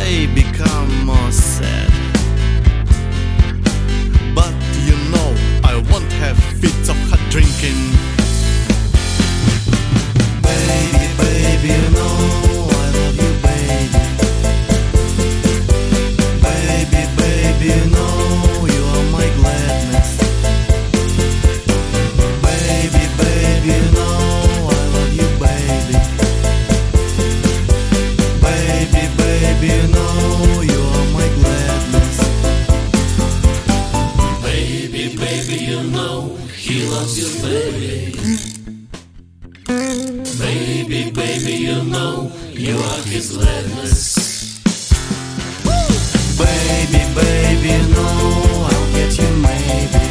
day become more sad. But you know I won't have fits of hard drinking. Baby, baby, you know I love you, baby. Baby, baby, you know you are my gladness. Baby, baby, you know I love you, baby. Baby, baby, you know you are my gladness. Baby, baby, you know he loves you, baby. Baby, baby, you know you are his gladness. Baby, baby, you know I'll get you maybe.